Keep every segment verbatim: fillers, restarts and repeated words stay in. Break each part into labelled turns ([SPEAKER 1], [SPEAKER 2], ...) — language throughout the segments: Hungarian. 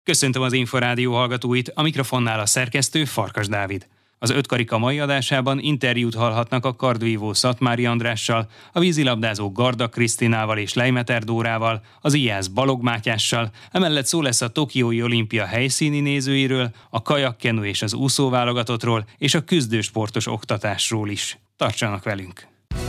[SPEAKER 1] Köszöntöm az Inforádió hallgatóit, a mikrofonnál a szerkesztő Farkas Dávid. Az ötkarika mai adásában interjút hallhatnak a kardvívó Szatmári Andrással, a vízilabdázó Garda Krisztinával és Lejmeter Dórával, az ijász Balog Mátyással, emellett szó lesz a Tokiói olimpia helyszíni nézőiről, a kajakkenu és az úszóválogatottról és a küzdősportos oktatásról is. Tartsanak velünk!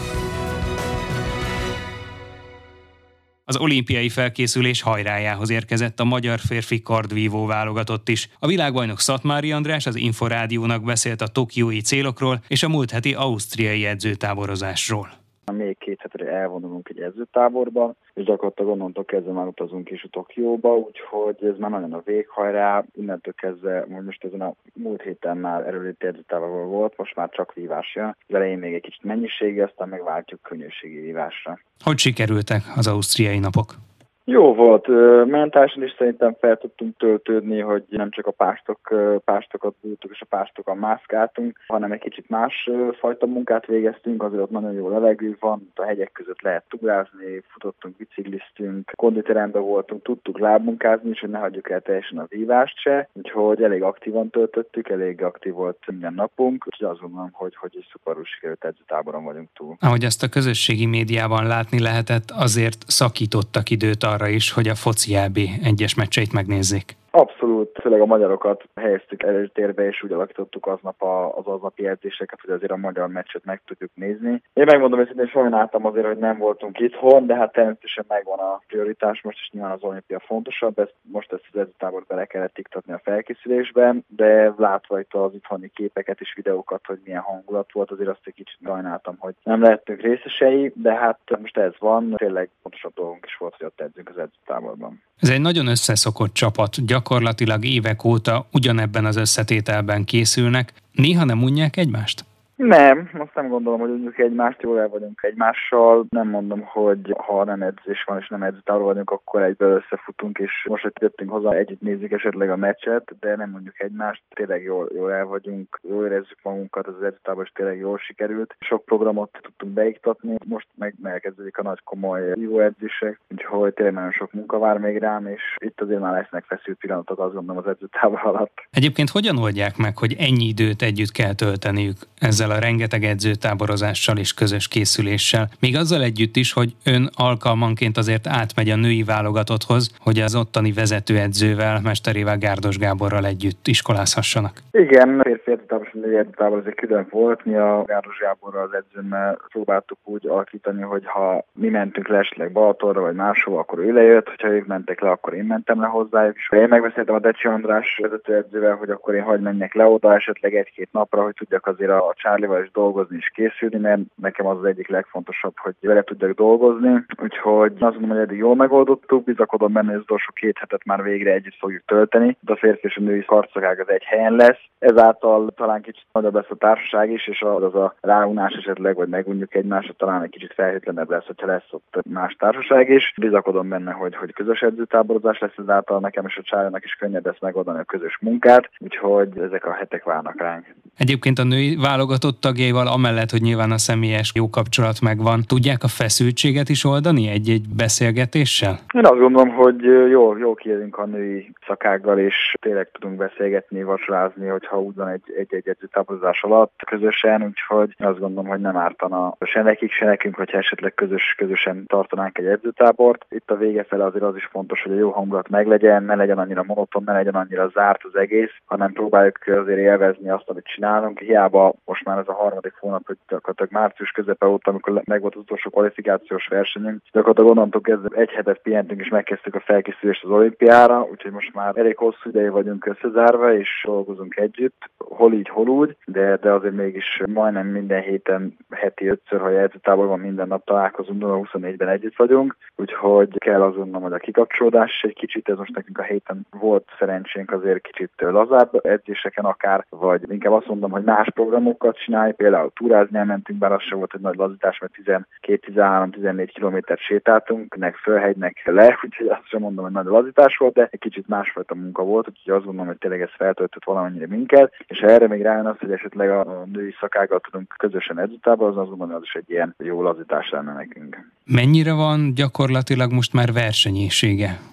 [SPEAKER 1] Az olimpiai felkészülés hajrájához érkezett a magyar férfi kardvívó válogatott is. A világbajnok Szatmári András az Inforádiónak beszélt a tokiói célokról és a múlt heti ausztriai edzőtáborozásról.
[SPEAKER 2] Még két hetre elvonulunk egy edzőtáborba, és gyakorlatilag onnantól kezdve már utazunk is a Tokióba, úgyhogy ez már nagyon a véghajrá. Innentől kezdve, most ezen a múlt héten már erőléti edzőtáborban volt, most már csak vívás jön. Az elején még egy kicsit mennyiségi, aztán megváltjuk könnyűségi vívásra.
[SPEAKER 1] Hogy sikerültek az ausztriai napok?
[SPEAKER 2] Jó volt, mentálisan is szerintem fel tudtunk töltődni, hogy nem csak a pástok, pástokat bújtuk és a pástokon mászkáltunk, hanem egy kicsit más fajta munkát végeztünk, azért ott nagyon jó levegő van, a hegyek között lehet túrázni, futottunk, bicikliztünk, konditeremben voltunk, tudtuk lábmunkázni, és hogy ne hagyjuk el teljesen a vívást se, úgyhogy elég aktívan töltöttük, elég aktív volt minden napunk, úgyhogy azt gondolom, hogy, hogy egy szuperul sikerült edzőtáboron vagyunk túl.
[SPEAKER 1] Ahogy ezt a közösségi médiában látni lehetett, azért szakítottak időt arra is, hogy a foci é bé egyes meccseit megnézzék.
[SPEAKER 2] Abszolút, főleg a magyarokat helyeztük előtérbe, és úgy alakítottuk aznap a, az aznapi edzéseket, hogy azért a magyar meccset meg tudjuk nézni. Én megmondom, hogy szintén sajnáltam azért, hogy nem voltunk itthon, de hát természetesen megvan a prioritás, most is nyilván az olimpia fontosabb, ezt, most ezt az edzőtábort bele kellett iktatni a felkészülésben, de látva itt az itthoni képeket és videókat, hogy milyen hangulat volt, azért azt egy kicsit sajnáltam, hogy nem lehettünk részesei, de hát most ez van, tényleg fontosabb dolgunk is volt, hogy ott edzünk az edzőtáborban.
[SPEAKER 1] Ez egy nagyon összeszokott csapat, gyakorlatilag évek óta ugyanebben az összetételben készülnek. Néha nem unják egymást?
[SPEAKER 2] Nem, azt nem gondolom, hogy unjuk egymást, jól el vagyunk egymással. Nem mondom, hogy ha nem edzés van és nem edzőtáborban vagyunk, akkor egyből összefutunk, és most, hogy jöttünk hozzá, együtt nézzük esetleg a meccset, de nem mondjuk egymást. Tényleg jól, jól el vagyunk, jól érezzük magunkat, az edzőtábor is tényleg jól sikerült. Sok programot tudtunk beiktatni, most meg elkezdődik a nagy komoly jó edzések, úgyhogy tényleg nagyon sok munka vár még rám, és itt azért már lesznek feszült pillanatok, azt gondolom, az edzőtábor alatt.
[SPEAKER 1] Egyébként hogyan oldják meg, hogy ennyi időt együtt kell tölteniük ezzel a rengeteg edzőtáborozással és közös készüléssel? Még azzal együtt is, hogy ön alkalmanként azért átmegy a női válogatotthoz, hogy az ottani vezetőedzővel, mesterével, Gárdos Gáborral együtt iskolázhassanak.
[SPEAKER 2] Igen, férfi edzőtábor és női edzőtábor azért külön volt. Mi a Gárdos Gáborral, az edzőmmel próbáltuk úgy alakítani, hogy ha mi mentünk le esetleg Balatonra vagy máshova, akkor ő lejött, hogyha ők mentek le, akkor én mentem le hozzájuk. És én megbeszéltem a Decsi András vezetőedzővel, hogy akkor én hadd menjek le oda esetleg egy-két napra, hogy tudjak azért a Charlie-val is dolgozni és készülni, mert nekem az az egyik legfontosabb, hogy vele tudjak dolgozni. Úgyhogy azt mondom, hogy eddig jól megoldottuk, bizakodom benne, hogy az utolsó két hetet már végre együtt fogjuk tölteni, de a férfi és a női karcagág az egy helyen lesz. Ezáltal talán kicsit nagyobb lesz a társaság is, és az a ráunás esetleg, vagy megunjuk egymásra, talán egy kicsit felhőtlenebb lesz, hogyha lesz ott más társaság is. Bizakodom benne, hogy, hogy közös edzőtáborozás lesz, ezáltal nekem és a Charlie-nak is könnyebb lesz megoldani a közös munkát, úgyhogy ezek a hetek várnak ránk.
[SPEAKER 1] Egyébként a női válogatott tagjaival, amellett, hogy nyilván a személyes jó kapcsolat megvan, tudják a feszültséget is oldani egy-egy beszélgetéssel?
[SPEAKER 2] Én azt gondolom, hogy jó, jó kijövünk a női szakággal, és tényleg tudunk beszélgetni, vacsorázni, hogyha úgy van egy-egy edzőtáborozás alatt közösen, úgyhogy azt gondolom, hogy nem ártana se nekik, se nekünk, hogyha esetleg közös, közösen tartanánk egy edzőtábort. Itt a vége fele azért az is fontos, hogy a jó hangulat meglegyen, ne legyen annyira monoton, ne legyen annyira zárt az egész, hanem próbáljuk azért élvezni azt, amit csinálunk. Hiába most már ez a harmadik hónap, hogy gyakorlatilag március közepe óta, amikor megvolt az utolsó kvalifikációs versenyünk, gyakorlatilag onnantól kezdve egy hetet pihentünk és megkezdtük a felkészülést az olimpiára, úgyhogy most már elég hosszú ideje vagyunk összezárva és dolgozunk együtt, hol így, hol úgy, de, de azért mégis majdnem minden héten, heti ötször, ha edzőtáborban minden nap találkozunk, de a huszonnégyben együtt vagyunk, úgyhogy kell azt gondolom, hogy a kikapcsolódás egy kicsit, ez most nekünk a héten volt szerencsénk azért kicsit lazább edzéseken akár, vagy inkább azt mondom, hogy más programokat csinálj, például túrázni elmentünk, bár az sem volt egy nagy lazítás, mert tizenkét, tizenhárom, tizennégy kilométert sétáltunk, nek fölhegynek le, úgyhogy azt sem mondom, hogy nagy lazítás volt, de egy kicsit másfajta munka volt, úgyhogy azt gondolom, hogy tényleg ez feltöltött valamennyire minket, és erre még rájön az, hogy esetleg a női szakággal tudunk közösen edzőtáborozni, azt gondolom, hogy az is egy ilyen jó lazítás lenne nekünk.
[SPEAKER 1] Mennyire van gyakorlatilag most már versenyészsége?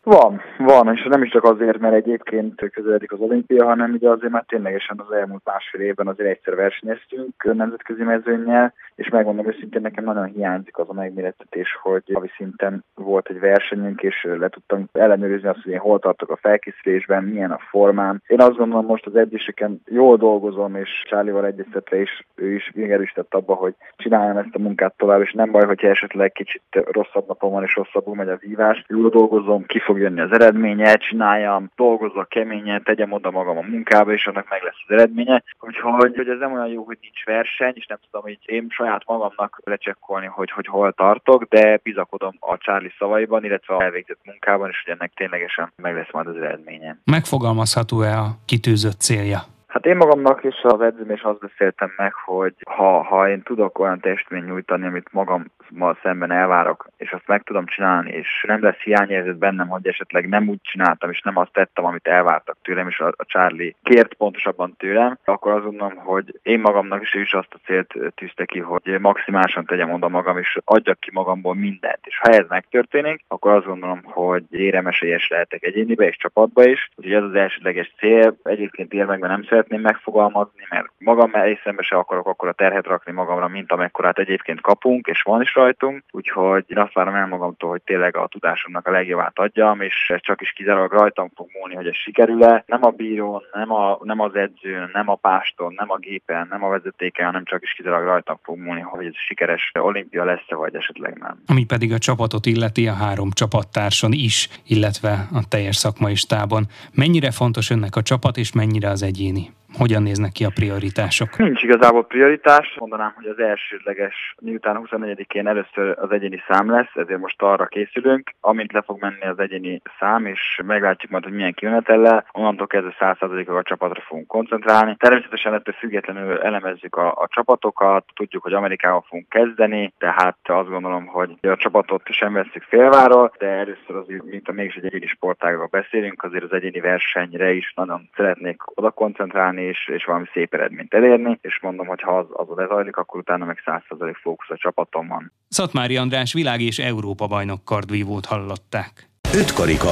[SPEAKER 2] Van, van, és nem is csak azért, mert egyébként közeledik az olimpia, hanem ugye azért már ténylegesen az elmúlt másfél évben azért egyszer versenyeztünk nemzetközi mezőnnyel, és megmondom őszintén, nekem nagyon hiányzik az a megmérettetés, hogy havi szinten volt egy versenyünk, és le tudtam ellenőrizni azt, hogy én hol tartok a felkészülésben, milyen a formám. Én azt gondolom, most az edzéseken jól dolgozom, és Charlie-val egyeztetve is, ő is megerősített abba, hogy csináljam ezt a munkát tovább, és nem baj, hogyha esetleg kicsit rosszabb napon van, és rosszabbul megy a vívás. Jól dolgozom, ki fog jönni az eredménye, csináljam, dolgozzak keményen, tegyem oda magam a munkába, és annak meg lesz az eredménye. Úgyhogy hogy ez nem olyan jó, hogy nincs verseny, és nem tudom így én saját magamnak lecsekkolni, hogy, hogy hol tartok, de bizakodom a Charlie szavaiban, illetve a elvégzett munkában, és hogy ennek ténylegesen meg lesz majd az eredménye.
[SPEAKER 1] Megfogalmazható-e a kitűzött célja?
[SPEAKER 2] Hát én magamnak és az edzőm is azt beszéltem meg, hogy ha, ha én tudok olyan teljesítményt nyújtani, amit magammal szemben elvárok, és azt meg tudom csinálni, és nem lesz hiányérzet bennem, hogy esetleg nem úgy csináltam, és nem azt tettem, amit elvártak tőlem, és a, a Charlie kért pontosabban tőlem, akkor azt gondolom, hogy én magamnak is, is azt a célt tűzte ki, hogy maximálisan tegyem oda magam, és adjak ki magamból mindent. És ha ez megtörténik, akkor azt gondolom, hogy éremesélyes lehetek egyénibe és csapatba is. Úgyhogy ez az elsődleges cél. Egyébként érmekben nem szeretném megfogalmazni, mert magam részembe se akarok akkor a terhet rakni magamra, mint amekkorát egyébként kapunk, és van is rajtunk, úgyhogy én azt várom el magamtól, hogy tényleg a tudásomnak a legjobbát adjam, és ez csak is kizárólag rajtam fog múlni, hogy ez sikerül-e. Nem a bírón, nem, a, nem az edzőn, nem a páston, nem a gépen, nem a vezetéken, hanem csak is kizárólag rajtam fog múlni, hogy ez sikeres olimpia lesz-e, vagy esetleg nem.
[SPEAKER 1] Ami pedig a csapatot illeti, a három csapattárson is, illetve a teljes szakmai stábon. Mennyire fontos önnek a csapat, és mennyire az egyéni? Hogyan néznek ki a prioritások?
[SPEAKER 2] Nincs igazából prioritás. Mondanám, hogy az elsődleges, miután huszonnegyedikén először az egyéni szám lesz, ezért most arra készülünk. Amint le fog menni az egyéni szám, és meglátjuk majd, hogy milyen kimenetellel, onnantól kezdve száz százalékig a csapatra fogunk koncentrálni. Természetesen ettől függetlenül elemezzük a, a csapatokat, tudjuk, hogy Amerikával fogunk kezdeni, tehát azt gondolom, hogy a csapatot sem vesszük félváról, de először azért, mint a mégis egy egyéni sportágról beszélünk, azért az egyéni versenyre is nagyon szeretnék oda koncentrálni, És, és valami szép eredményt elérni, és mondom, hogy ha az, az lezajlik, akkor utána meg száz százalék fókusz a csapaton van.
[SPEAKER 1] Szatmári András világ- és Európa-bajnok kardvívót hallották.
[SPEAKER 3] Öt karika.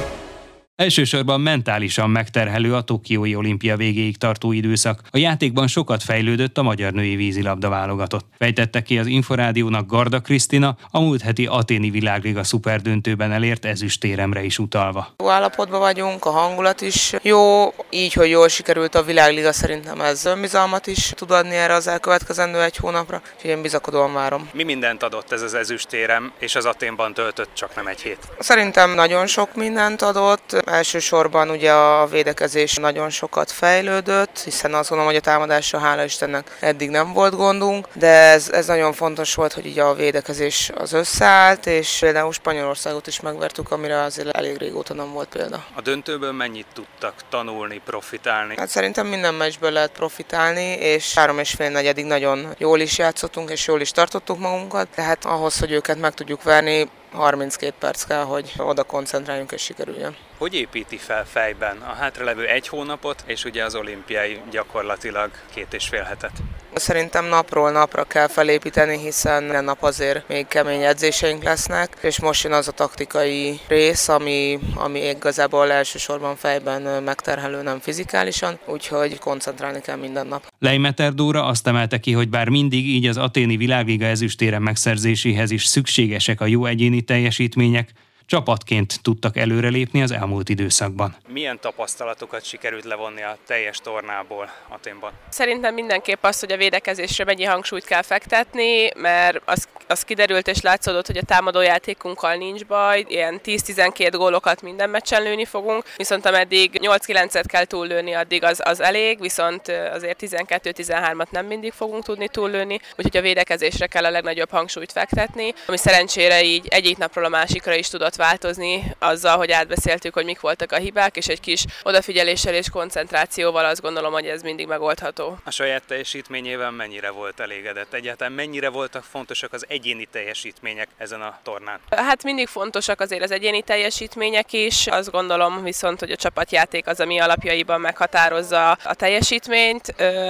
[SPEAKER 1] Elsősorban mentálisan megterhelő a tokiói olimpia végéig tartó időszak. A játékban sokat fejlődött a magyar női vízilabda válogatott. Fejtette ki az Inforádiónak Garda Krisztina, a múlt heti athéni világliga szuperdöntőben elért ezüstéremre is utalva.
[SPEAKER 4] Jó állapotban vagyunk, a hangulat is jó, így, hogy jól sikerült a világliga, szerintem ez önbizalmat is tud adni erre az elkövetkezendő egy hónapra, úgyhogy én bizakodóan várom.
[SPEAKER 1] Mi mindent adott ez az ezüstérem, és az Athénban töltött csak nem egy hét?
[SPEAKER 4] Szerintem nagyon sok mindent adott. Elsősorban ugye a védekezés nagyon sokat fejlődött, hiszen azt gondolom, hogy a támadásra hála Istennek eddig nem volt gondunk, de ez, ez nagyon fontos volt, hogy ugye a védekezés az összeállt, és például Spanyolországot is megvertük, amire azért elég régóta nem volt példa.
[SPEAKER 1] A döntőből mennyit tudtak tanulni, profitálni?
[SPEAKER 4] Hát szerintem minden meccsből lehet profitálni, és három és fél negyedig nagyon jól is játszottunk, és jól is tartottuk magunkat, tehát ahhoz, hogy őket meg tudjuk verni, harminckét perc kell, hogy oda koncentráljunk és sikerüljön.
[SPEAKER 1] Hogy építi fel fejben a hátralevő egy hónapot, és ugye az olimpiai gyakorlatilag két és fél hetet?
[SPEAKER 4] Szerintem napról napra kell felépíteni, hiszen minden nap azért még kemény edzéseink lesznek, és most jön az a taktikai rész, ami, ami igazából elsősorban fejben megterhelő, nem fizikálisan, úgyhogy koncentrálni kell minden nap.
[SPEAKER 1] Leimeter Dóra azt emelte ki, hogy bár mindig így az athéni világliga ezüstérem megszerzéséhez is szükségesek a jó egyéni teljesítmények, csapatként tudtak előrelépni az elmúlt időszakban. Milyen tapasztalatokat sikerült levonni a teljes tornából Athénban?
[SPEAKER 5] Szerintem mindenképp az, hogy a védekezésre mennyi hangsúlyt kell fektetni, mert az, az kiderült és látszódott, hogy a támadójátékunkkal nincs baj, ilyen tíz-tizenkét gólokat minden meccsen lőni fogunk, viszont ameddig nyolc-kilencet kell túllőni, addig az, az elég, viszont azért tizenkettő-tizenhármat nem mindig fogunk tudni túllőni, úgyhogy a védekezésre kell a legnagyobb hangsúlyt fektetni, ami szerencsére így egyik napról a másikra is tudott változni azzal, hogy átbeszéltük, hogy mik voltak a hibák, és egy kis odafigyeléssel és koncentrációval azt gondolom, hogy ez mindig megoldható.
[SPEAKER 1] A saját teljesítményével mennyire volt elégedett? Egyáltalán mennyire voltak fontosak az egyéni teljesítmények ezen a tornán?
[SPEAKER 5] Hát mindig fontosak azért az egyéni teljesítmények is. Azt gondolom viszont, hogy a csapatjáték az, ami alapjaiban meghatározza a teljesítményt.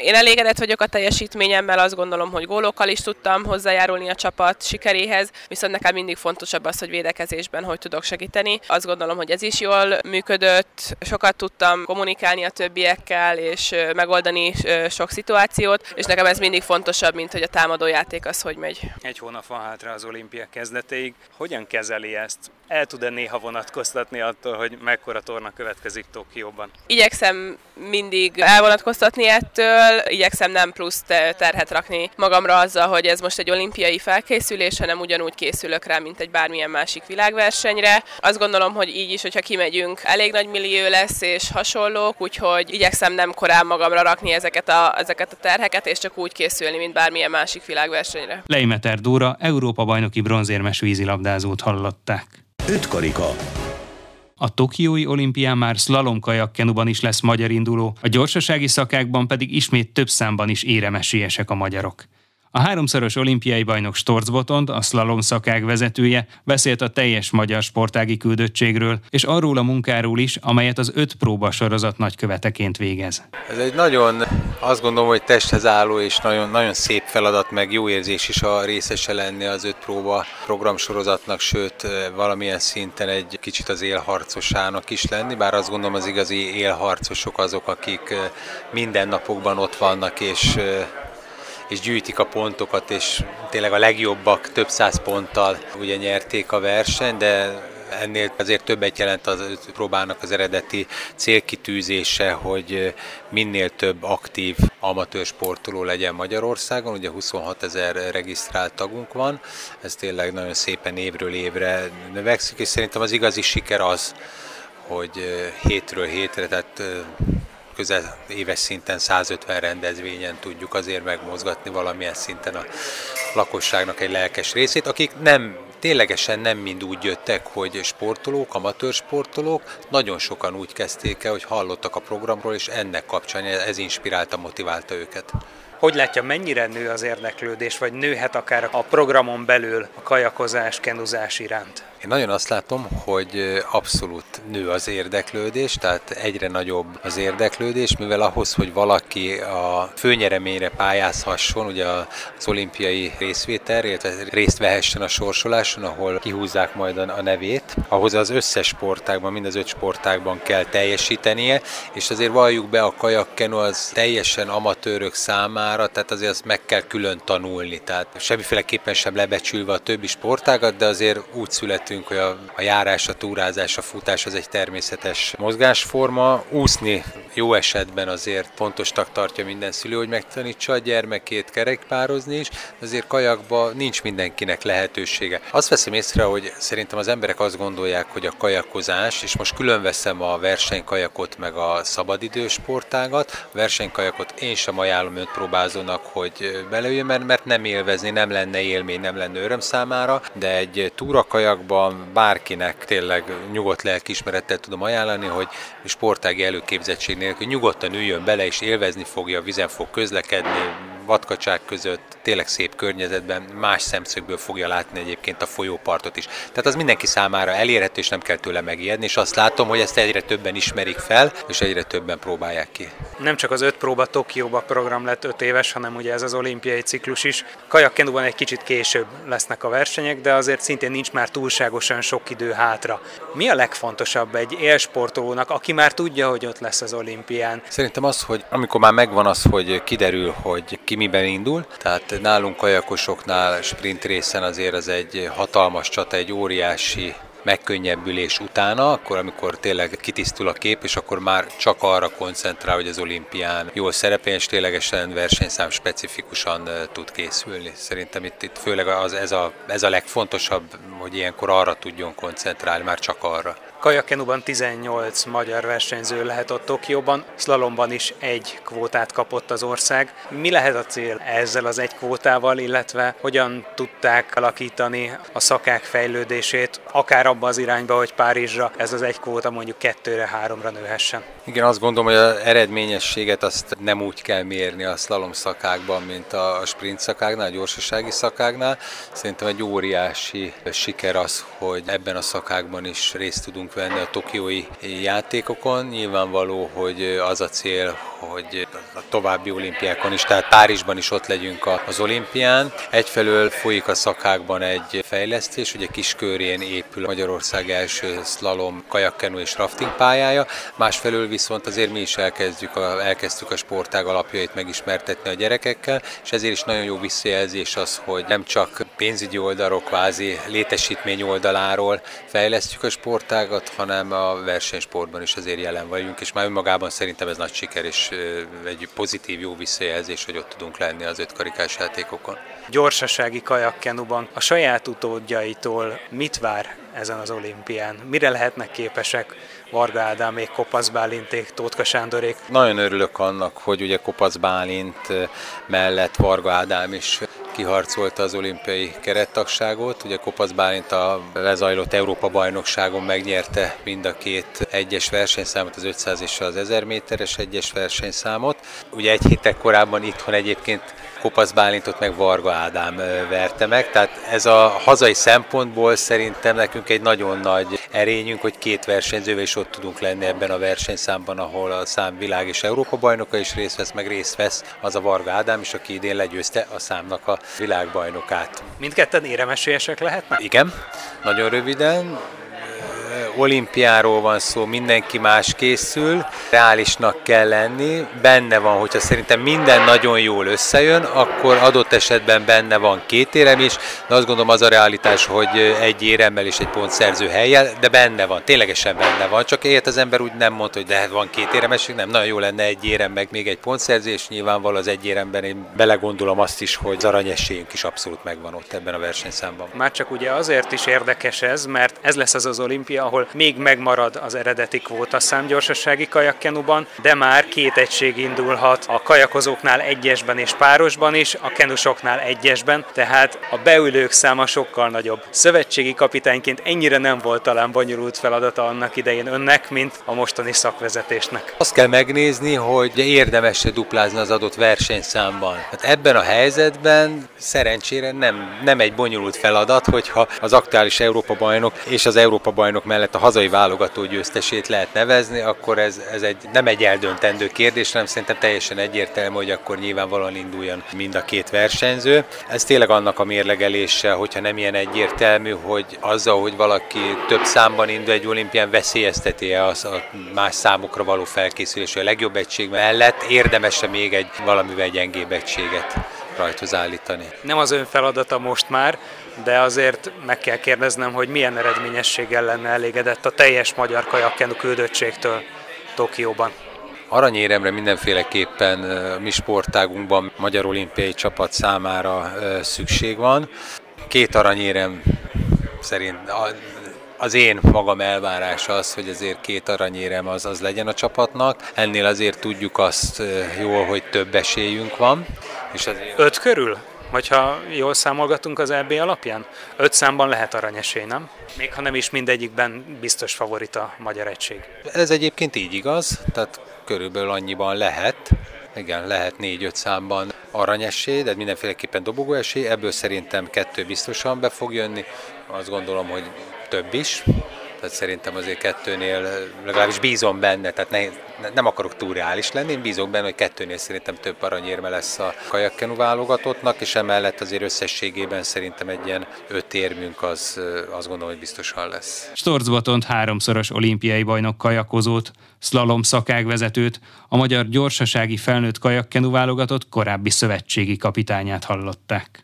[SPEAKER 5] Én elégedett vagyok a teljesítményemmel, azt gondolom, hogy gólokkal is tudtam hozzájárulni a csapat sikeréhez, viszont nekem mindig fontosabb az, hogy védekezésben hogy tudok segíteni. Azt gondolom, hogy ez is jól működött, sokat tudtam kommunikálni a többiekkel, és megoldani sok szituációt, és nekem ez mindig fontosabb, mint hogy a támadójáték az hogy megy.
[SPEAKER 1] Egy hónap van hátra az olimpia kezdetéig. Hogyan kezeli ezt? El tud-e néha vonatkoztatni attól, hogy mekkora torna következik Tokióban?
[SPEAKER 5] Igyekszem mindig elvonatkoztatni ettől, igyekszem nem plusz terhet rakni magamra azzal, hogy ez most egy olimpiai felkészülés, hanem ugyanúgy készülök rá, mint egy bármilyen másik világversenyre. Azt gondolom, hogy így is, hogyha kimegyünk, elég nagy millió lesz és hasonlók, úgyhogy igyekszem nem korán magamra rakni ezeket a, ezeket a terheket, és csak úgy készülni, mint bármilyen másik világversenyre.
[SPEAKER 1] Leimeter Dóra Európa-bajnoki bronzérmes vízilabdázót hallották.
[SPEAKER 3] Ötkarika.
[SPEAKER 1] A tokiói olimpián már szlalom-kajakkenuban is lesz magyar induló, a gyorsasági szakákban pedig ismét több számban is éremesélyesek a magyarok. A háromszoros olimpiai bajnok Storz Botond, a szlalom szakák vezetője beszélt a teljes magyar sportági küldöttségről, és arról a munkáról is, amelyet az öt próba sorozat nagyköveteként végez.
[SPEAKER 6] Ez egy nagyon, azt gondolom, hogy testhez álló és nagyon, nagyon szép feladat, meg jó érzés is a részese lenni az öt próba programsorozatnak, sőt valamilyen szinten egy kicsit az élharcosának is lenni, bár azt gondolom az igazi élharcosok azok, akik mindennapokban ott vannak és és gyűjtik a pontokat, és tényleg a legjobbak több száz ponttal ugye nyerték a versenyt, de ennél azért többet jelent az próbának az eredeti célkitűzése, hogy minél több aktív amatőr sportoló legyen Magyarországon, ugye huszonhat ezer regisztrált tagunk van, ez tényleg nagyon szépen évről évre növekszik, és szerintem az igazi siker az, hogy hétről hétre, tehát közel éves szinten százötven rendezvényen tudjuk azért megmozgatni valamilyen szinten a lakosságnak egy lelkes részét, akik nem, ténylegesen nem mind úgy jöttek, hogy sportolók, amatőr sportolók, nagyon sokan úgy kezdték el, hogy hallottak a programról, és ennek kapcsán ez inspirálta, motiválta őket.
[SPEAKER 1] Hogy látja, mennyire nő az érdeklődés, vagy nőhet akár a programon belül a kajakozás, kenuzás iránt?
[SPEAKER 6] Én nagyon azt látom, hogy abszolút nő az érdeklődés, tehát egyre nagyobb az érdeklődés, mivel ahhoz, hogy valaki a főnyereményre pályázhasson, ugye az olimpiai részvételre, illetve részt vehessen a sorsoláson, ahol kihúzzák majd a nevét, ahhoz az összes sportágban, mind az öt sportágban kell teljesítenie, és azért valljuk be, a kajakkenu az teljesen amatőrök számára, tehát azért azt meg kell külön tanulni, tehát semmiféleképpen sem lebecsülve a többi sportágat, de azért úgy születünk, hogy a, a járás, a túrázás, a futás az egy természetes mozgásforma. Úszni jó esetben azért fontosnak tartja minden szülő, hogy megtanítsa a gyermekét kerekpározni is, azért kajakban nincs mindenkinek lehetősége. Azt veszem észre, hogy szerintem az emberek azt gondolják, hogy a kajakozás, és most külön veszem a versenykajakot meg a szabadidős sportágat, a versenykajakot én sem ajánlom öntpróbázónak, hogy belőjön, mert, mert nem élvezni, nem lenne élmény, nem lenne öröm számára, de egy túrakajakban bárkinek tényleg nyugodt lelkiismerettel tudom ajánlani, hogy sportági előképzettség nélkül nyugodtan üljön bele és élvezni fogja, vizen fog közlekedni, vadkacsák között, tényleg szép környezetben, más szemszögből fogja látni egyébként a folyópartot is. Tehát az mindenki számára elérhető, és nem kell tőle megijedni, és azt látom, hogy ezt egyre többen ismerik fel, és egyre többen próbálják ki.
[SPEAKER 1] Nem csak az öt próba Tokióba program lett öt éves, hanem ugye ez az olimpiai ciklus is. Kajakkenuban egy kicsit később lesznek a versenyek, de azért szintén nincs már túlságosan sok idő hátra. Mi a legfontosabb egy élsportolónak, aki már tudja, hogy ott lesz az olimpián?
[SPEAKER 6] Szerintem az, hogy amikor már megvan az, hogy kiderül, hogy ki miben indul, tehát nálunk kajakosoknál sprint részen azért az egy hatalmas csata, egy óriási megkönnyebbülés utána, akkor amikor tényleg kitisztul a kép, és akkor már csak arra koncentrál, hogy az olimpián jól szerepeljen, és ténylegesen versenyszám specifikusan tud készülni. Szerintem itt, itt főleg az, ez, a, ez a legfontosabb, hogy ilyenkor arra tudjon koncentrálni, már csak arra.
[SPEAKER 1] Kajakkenuban tizennyolc magyar versenyző lehet ott Tokióban, szlalomban is egy kvótát kapott az ország. Mi lehet a cél ezzel az egy kvótával, illetve hogyan tudták alakítani a szakák fejlődését, akár abba az irányba, hogy Párizsra ez az egy kvóta mondjuk kettőre, háromra nőhessen?
[SPEAKER 6] Igen, azt gondolom, hogy az eredményességet azt nem úgy kell mérni a szlalom szakákban, mint a sprint szakáknál, a gyorsasági szakáknál. Szerintem egy óriási siker az, hogy ebben a szakákban is részt tudunk venni a tokiói játékokon. Nyilvánvaló, hogy az a cél, hogy a további olimpiákon is, tehát Párizsban is ott legyünk az olimpián. Egyfelől folyik a szakákban egy fejlesztés, ugye Kiskörén épül Magyarország első szlalom, kajakkenu és rafting pályája, másfelől viszont azért mi is elkezdjük a, elkezdtük a sportág alapjait megismertetni a gyerekekkel, és ezért is nagyon jó visszajelzés az, hogy nem csak pénzügyi oldalról, kvázi létesítmény oldaláról fejlesztjük a sportágat, hanem a versenysportban is azért jelen vagyunk, és már önmagában szerintem ez nagy siker és egy pozitív, jó visszajelzés, hogy ott tudunk lenni az ötkarikás játékokon.
[SPEAKER 3] Gyorsasági kajakkenuban a saját utódjaitól mit vár ezen az olimpián? Mire lehetnek képesek Varga Ádámék, Kopasz Bálinték, Tótka Sándorék?
[SPEAKER 6] Nagyon örülök annak, hogy ugye Kopasz Bálint mellett Varga Ádám is kiharcolta az olimpiai kerettagságot. Ugye Kopasz Bálint a lezajlott Európa-bajnokságon megnyerte mind a két egyes versenyszámot, az ötszáz és az ezer méteres egyes versenyszámot. Ugye egy héttel korábban itthon egyébként Kopasz Bálintot meg Varga Ádám verte meg, tehát ez a hazai szempontból szerintem nekünk egy nagyon nagy erényünk, hogy két versenyzővel is ott tudunk lenni ebben a versenyszámban, ahol a szám világ és Európa bajnoka is részt vesz, meg részt vesz az a Varga Ádám is, aki idén legyőzte a számnak a világbajnokát.
[SPEAKER 3] Mindketten éremesélyesek lehetnek?
[SPEAKER 6] Igen, nagyon röviden. Olimpiáról van szó, mindenki más készül, reálisnak kell lenni, benne van, hogyha szerintem minden nagyon jól összejön, akkor adott esetben benne van két érem is, de azt gondolom az a realitás, hogy egy éremmel és egy pontszerző hellyel, de benne van, ténylegesen benne van, csak ilyet az ember úgy nem mondta, hogy de hát van két éremesség, nem, nagyon jó lenne egy érem, meg még egy pontszerzés, nyilvánvaló az egy éremben én belegondolom azt is, hogy az aranyesélyünk is abszolút megvan ott ebben a versenyszámban.
[SPEAKER 3] Már csak ugye azért is érdekes ez, mert ez lesz az az olimpia, ahol még megmarad az eredeti kvótaszám gyorsasági kajakkenuban, de már két egység indulhat a kajakozóknál egyesben és párosban is, a kenusoknál egyesben, tehát a beülők száma sokkal nagyobb. Szövetségi kapitányként ennyire nem volt talán bonyolult feladata annak idején önnek, mint a mostani szakvezetésnek.
[SPEAKER 6] Azt kell megnézni, hogy érdemes-e duplázni az adott versenyszámban. Hát ebben a helyzetben szerencsére nem, nem egy bonyolult feladat, hogyha az aktuális Európa-bajnok és az Európa-bajnok mellett a hazai válogató győztesét lehet nevezni, akkor ez, ez egy, nem egy eldöntendő kérdés, hanem szerintem teljesen egyértelmű, hogy akkor nyilvánvalóan induljon mind a két versenyző. Ez tényleg annak a mérlegelése, hogyha nem ilyen egyértelmű, hogy azzal, hogy valaki több számban indul egy olimpián, veszélyezteti-e az a más számokra való felkészülés, hogy a legjobb egység mellett érdemes-e még egy valamivel gyengébb egységet rajthoz állítani.
[SPEAKER 3] Nem az ön feladata most már, de azért meg kell kérdeznem, hogy milyen eredményességgel lenne elégedett a teljes magyar kajakkenu küldöttségtől Tokióban.
[SPEAKER 6] Aranyéremre mindenféleképpen mi sportágunkban magyar olimpiai csapat számára szükség van. Két aranyérem szerint az én magam elvárása az, hogy azért két aranyérem az, az legyen a csapatnak. Ennél azért tudjuk azt jól, hogy több esélyünk van. És azért...
[SPEAKER 3] Öt körül? Vagy ha jól számolgatunk az é bé alapján? Öt számban lehet aranyesély, nem? Még ha nem is mindegyikben biztos favorit a magyar egység.
[SPEAKER 6] Ez egyébként így igaz, tehát körülbelül annyiban lehet. Igen, lehet négy-öt számban aranyesély, de mindenféleképpen dobogóesély. Ebből szerintem kettő biztosan be fog jönni. Azt gondolom, hogy több is. Tehát szerintem azért kettőnél legalábbis bízom benne, tehát ne, nem akarok túl reális lenni, én bízok benne, hogy kettőnél szerintem több aranyérme lesz a kajakkenu válogatottnak, és emellett azért összességében szerintem egy ilyen öt érmünk az, azt gondolom, hogy biztosan lesz.
[SPEAKER 1] Storz Botont háromszoros olimpiai bajnok kajakozót, szlalom szakágvezetőt, a magyar gyorsasági felnőtt kajakkenu válogatott korábbi szövetségi kapitányát hallották.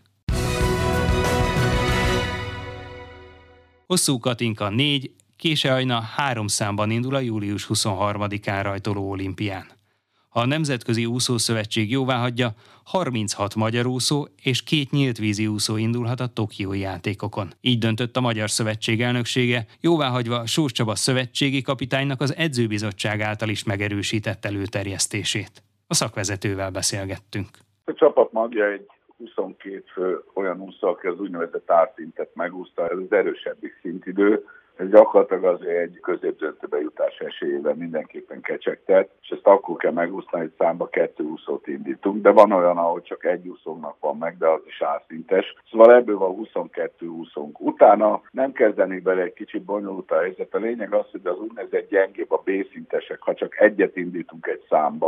[SPEAKER 1] Hosszú Katinka négy, Kése Ajna három számban indul a július huszonharmadikán rajtoló olimpián. Ha a Nemzetközi Úszószövetség jóváhagyja, harminchat magyar úszó és két nyíltvízi úszó indulhat a tokiói játékokon. Így döntött a Magyar Szövetség elnöksége, jóváhagyva Sós Csaba szövetségi kapitánynak az edzőbizottság által is megerősített előterjesztését. A szakvezetővel beszélgettünk.
[SPEAKER 7] A csapat magja egy huszonkét fő olyan úszó, aki az úgynevezett árszintet megúszta, ez az erősebbik szintidő. Ez gyakorlatilag azért egy középdöntőbe jutás esélyével mindenképpen kecsegtet, és ezt akkor kell megúszni, hogy számba kettő úszót indítunk, de van olyan, ahol csak egy úszónak van meg, de az is árszintes. Szóval ebből van huszonkettő úszónk. Utána nem kezdenék bele, egy kicsit bonyolult a helyzet. A lényeg az, hogy az úgynevezett gyengébb a B-szintesek, ha csak egyet indítunk egy számba,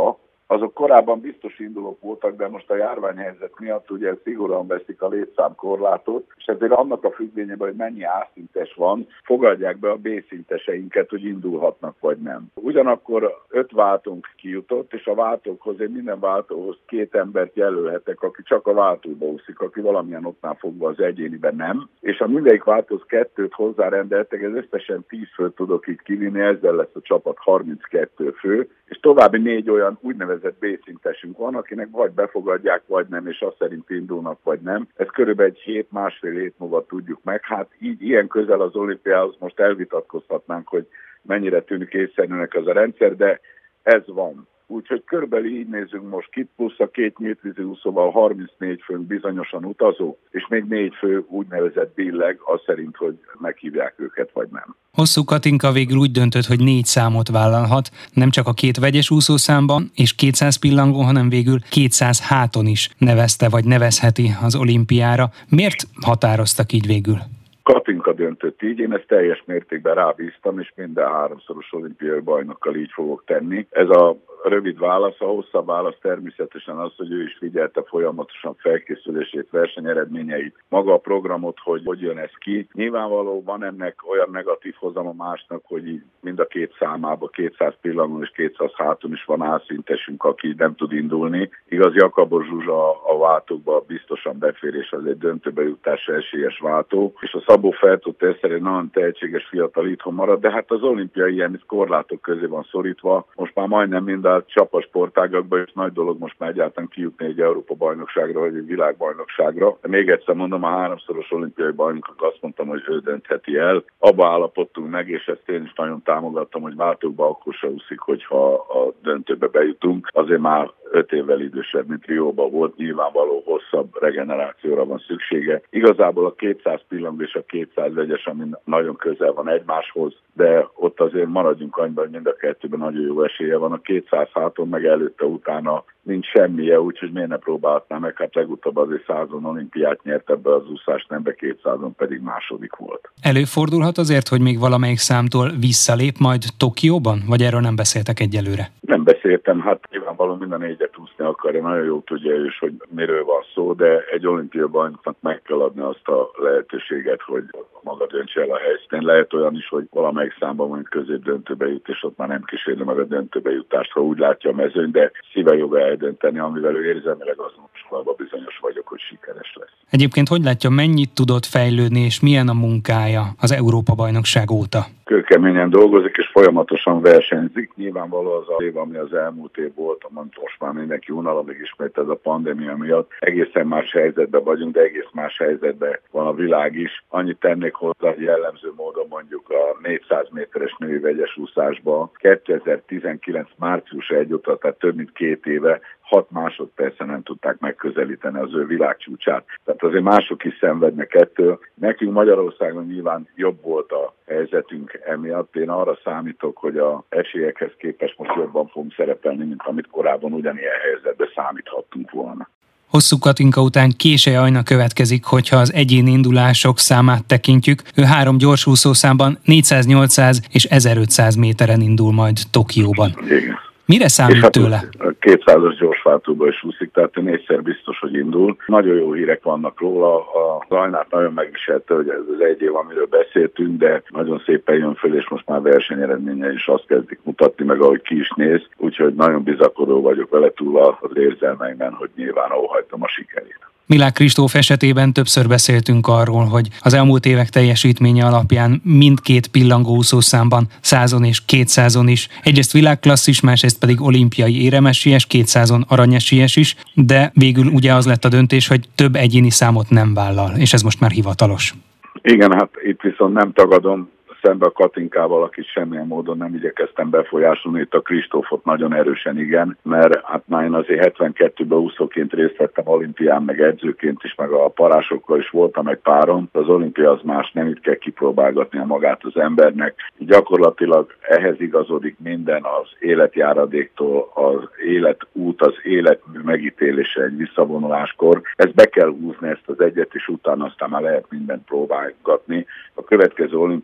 [SPEAKER 7] azok korábban biztos indulók voltak, de most a járványhelyzet miatt ugye szigorúan veszik a létszámkorlátot, és ezért annak a függvényében, hogy mennyi A-szintes van, fogadják be a B-szinteseinket, hogy indulhatnak vagy nem. Ugyanakkor öt váltónk kijutott, és a váltókhoz, én minden váltóhoz két embert jelölhetek, aki csak a váltóba úszik, aki valamilyen oknál fogva az egyéniben nem, és a mindegyik váltóhoz kettőt hozzárendeltek, ez összesen tíz főt tudok itt kivinni, ezzel lesz a csapat harminckettő fő, és további négy olyan úgynevezett B-szintesünk van, akinek vagy befogadják, vagy nem, és azt szerint indulnak, vagy nem. Ez körülbelül egy hét, másfél hét múlva tudjuk meg. Hát így ilyen közel az olimpiához most elvitatkozhatnánk, hogy mennyire tűnik észszerűnek ez a rendszer, de ez van. Úgyhogy körülbelül így nézzünk most ki, plusz a két nyíltvízi úszóval harmincnégy főnk bizonyosan utazó, és még négy fő úgynevezett billeg, az szerint, hogy meghívják őket, vagy nem.
[SPEAKER 1] Hosszú Katinka végül úgy döntött, hogy négy számot vállalhat, nem csak a két vegyes úszószámban és kétszáz pillangón, hanem végül kétszáz háton is nevezte, vagy nevezheti az olimpiára. Miért határoztak így végül?
[SPEAKER 7] Katinka döntött így, én ezt teljes mértékben rábíztam, és minden háromszoros olimpiai bajnokkal így fogok tenni. Ez a rövid válasz, a hosszabb válasz természetesen az, hogy ő is figyelte folyamatosan felkészülését, versenyeredményeit, maga a programot, hogy hogy jön ez ki. Nyilvánvaló van ennek olyan negatív hozama másnak, hogy így mind a két számában, kétszáz pillangon és kétszáz háton is van A-szintesünk, aki nem tud indulni. Igaz, Jakabos Zsuzsa a váltókban biztosan beférés, az egy döntőbe jutásra esélyes váltó, és a Szabó Fertőt egyszerűen nagyon tehetséges fiatal itthon marad, de hát az olimpia ilyen korlátok közé van szorítva. Most már majdnem mind a csapasportágakban, és nagy dolog most már egyáltalán kijutni egy Európa-bajnokságra, vagy egy világbajnokságra. De még egyszer mondom, a háromszoros olimpiai bajnokok azt mondtam, hogy ő döntheti el. Abba állapodtunk meg, és ezt én is nagyon támogattam, hogy váltókba akkor se úszik, hogyha a döntőbe bejutunk. Azért már öt évvel idősebb, mint Rióban volt, nyilvánvaló hosszabb regenerációra van szüksége. Igazából a kétszáz pillang és a kétszáz vegyes, ami nagyon közel van egymáshoz, de ott azért maradjunk annyiban, hogy mind a kettőben nagyon jó esélye van. A kétszáz háton meg előtte, utána nincs semmije, úgyhogy miért ne próbálhatná meg, hát legutóbb azért százon olimpiát nyert ebbe az úszás nembe, kétszázon pedig második volt.
[SPEAKER 1] Előfordulhat azért, hogy még valamelyik számtól visszalép majd Tokióban, vagy erről nem beszéltek egyelőre?
[SPEAKER 7] Nem beszéltem, hát nyilvánvalóan minden négyet úszni akarja, nagyon jól tudja ő is, hogy miről van szó, de egy olimpiai bajnoknak meg kell adni azt a lehetőséget, hogy maga döntse el a helyszínen. Lehet olyan is, hogy valamelyik számban mondjuk középdöntőbe jut, és ott már nem kísérli meg a döntőbe jutást, ha úgy látja a mezőny, de szíve joga eldönteni, amivel ő érzelmileg azonosulva bizonyos vagyok, hogy sikeres lesz.
[SPEAKER 1] Egyébként hogy látja, mennyit tudott fejlődni, és milyen a munkája az Európa-bajnokság óta?
[SPEAKER 7] Kőkeményen dolgozik, és folyamatosan versenyzik. Nyilvánvaló az a év, ami az elmúlt év volt, most már mindenki unalomig ismét ez a pandémia miatt. Egészen más helyzetben vagyunk, de egész más helyzetben van a világ is. Annyit tennék hozzá, hogy jellemző módon mondjuk a négyszáz méteres női vegyes úszásban kétezer-tizenkilenc március elseje óta, tehát több mint két éve hat másodpercen nem tudták megközelíteni az ő világcsúcsát. Tehát azért mások is szenvednek ettől. Nekünk Magyarországon nyilván jobb volt a helyzetünk emiatt. Én arra számítok, hogy a esélyekhez képest most jobban fogunk szerepelni, mint amit korábban ugyanilyen helyzetben számíthattunk volna.
[SPEAKER 1] Hosszú Katinka után Késely Ajna következik, hogyha az egyéni indulások számát tekintjük. Ő három gyorsúszó számban négyszáz, nyolcszáz és ezerötszáz méteren indul majd Tokióban.
[SPEAKER 7] Igen.
[SPEAKER 1] Mire számít hát tőle?
[SPEAKER 7] A kétszázas gyorsváltóba is úszik, tehát négyszer biztos, hogy indul. Nagyon jó hírek vannak róla. A Ajnát nagyon megviselte, hogy ez az egy év, amiről beszéltünk, de nagyon szépen jön föl, és most már versenyeredménye is azt kezdik mutatni, meg ahogy ki is néz. Úgyhogy nagyon bizakodó vagyok vele túl az érzelmeimben, hogy nyilván óhajtom a sikerét.
[SPEAKER 1] Milák Kristóf esetében többször beszéltünk arról, hogy az elmúlt évek teljesítménye alapján mindkét pillangóúszó számban, százon és kétszázon is, egyrészt világklasszis, másrészt pedig olimpiai éremesies, kétszázon aranyesies is, de végül ugye az lett a döntés, hogy több egyéni számot nem vállal, és ez most már hivatalos.
[SPEAKER 7] Igen, hát itt viszont nem tagadom, szembe a Katinkával, akit semmilyen módon nem igyekeztem befolyásolni, itt a Kristófot nagyon erősen igen, mert hát már én azért hetvenkettőben úszóként részt vettem olimpián, meg edzőként is, meg a parásokkal is voltam egy páron. Az olimpia az más, nem itt kell kipróbálgatnia magát az embernek. Gyakorlatilag ehhez igazodik minden, az életjáradéktól, az életút, az életmű megítélése egy visszavonuláskor. Ezt be kell húzni, ezt az egyet, és utána aztán már lehet mindent próbálgatni. A következő olimpiáján